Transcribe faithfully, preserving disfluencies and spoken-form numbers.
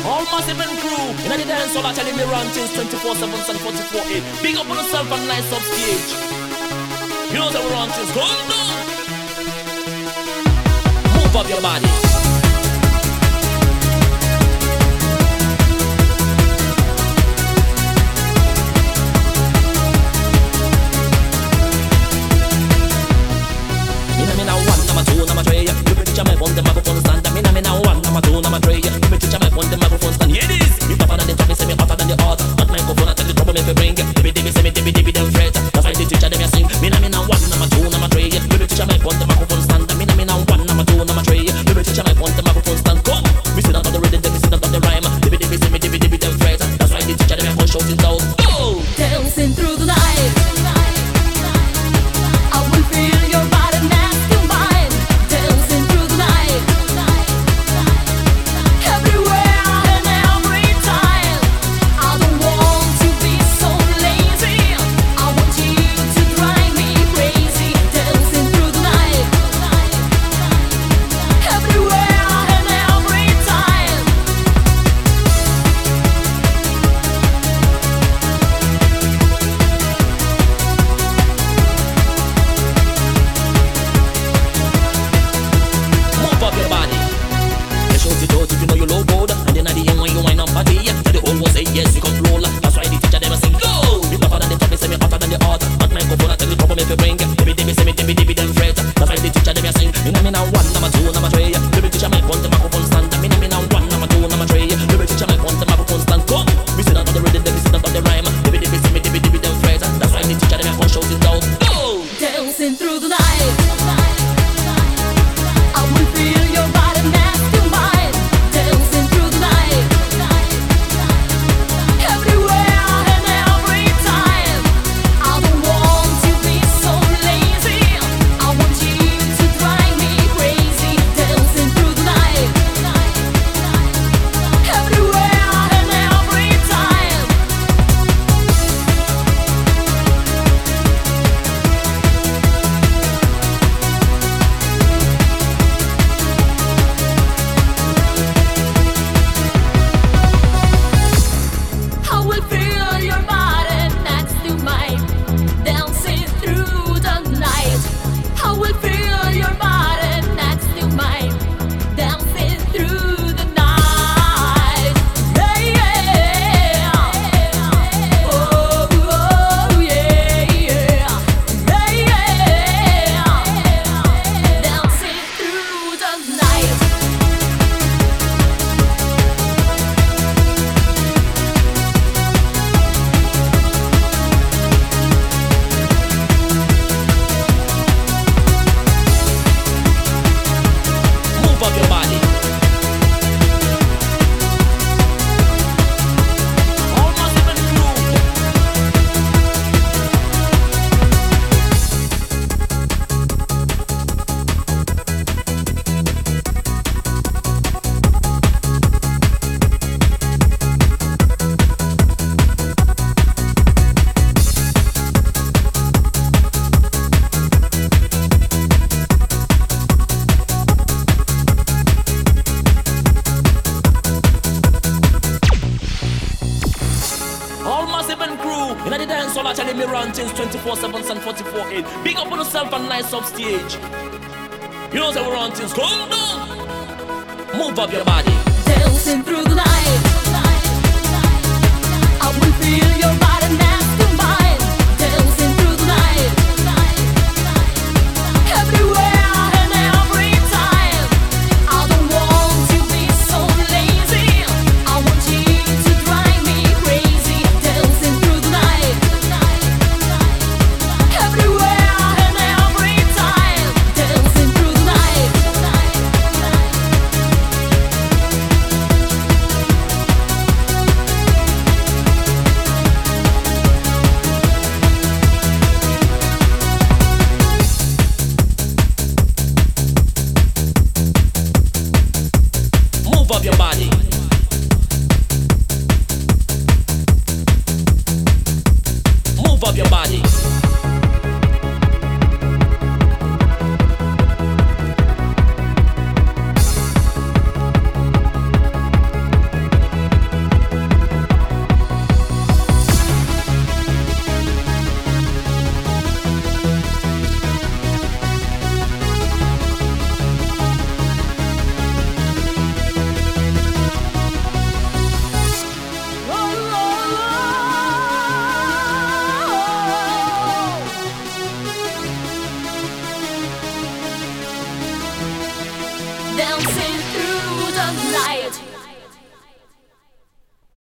All massive and crew. In the dance hall, I tell me ranches twenty-four seven and forty-four eight. Big up on yourself and nice upstage. You know that we're ranches. Go on. Move up your body. Number three, you be teach me on the microphone stand. Me na me na one, number two, number three, you be teach me on the microphone stand. Here it is. You tougher than the top, say me hotter than the hot. Hot microphone, I tell the trouble me fi bring. Dibby dibby, say me dibby dibby, them fret. That's why the teacher them ya sing. Me na me na one, number two, number three, you be teach me on the microphone stand. Me na me na one, number two, number three, you be teach me on the microphone stand. Come, we sit down on the rhythm, we sit down on the rhyme. Dibby dibby, say me dibby dibby, them fret. That's why the teacher them ya come shouting out. Go, dancing through the night. I will feel your body next to mine. Dancing through the night. Everywhere and every time. I don't want to be so lazy. I want you to drive me crazy. Dancing through the night. Everywhere and every time. move up your body. You shout it out if you know you low good. And then at the end when you wind up body, tell the whole world say yes, you come roll. That's why the teacher them a sing go. You tougher than the top, they say me hotter than the hot. Hot microphone, I tell the trouble me fi bring. Dibby dibby, say me dibby dibby, them fret. That's why the teacher them a sing. Me na me na one, number two, number three. You be teacher me on the microphone stand. Me na me na one, number two, number three. You be teacher me on the microphone stand. Come, we sit down on the rhythm, we sit down on the rhyme. Dibby dibby, say me dibby dibby, them fret. That's why the teacher them a come shout it out. Go, Dancing through the night. I will feel your body next to mine. Dancing through the night. Everywhere and every time. I don't want to be so lazy. I want you to drive me crazy. Dancing through the night. Everywhere and every time. I will feel your body next to mine, dancing through the night. I will feel your body next to mine, dancing through the night. Yeah, yeah. Oh, oh, yeah, yeah. Yeah, yeah. Dancing through the night. move up your body. All massive and crew. All massive and crew. In the dance hall, I tell me ranches twenty-four seven and forty-four eight. Big up on yourself and nice upstage. You know that we're ranches. Come down. Move up your body. Dancing through the night. I will feel your body next to mine. Dancing through the night. Everywhere and every time. I don't want to be so lazy. I want you to drive me crazy. Dancing through the night. Everywhere and every time. Dancing through the night. Move up your body. Move up your body.